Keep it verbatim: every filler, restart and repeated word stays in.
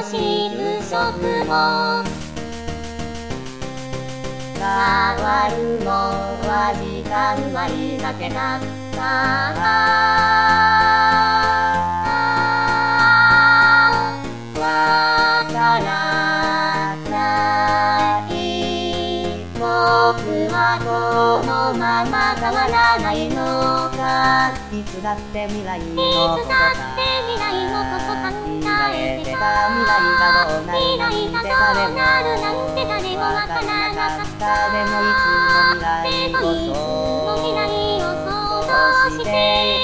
知る直後変わるのは時間割だけだったわからない僕はこのまま変わらないのかいつだって未来のことか考えてた未来がどうなるなんて誰もわからなかったでもいつも未来を想像して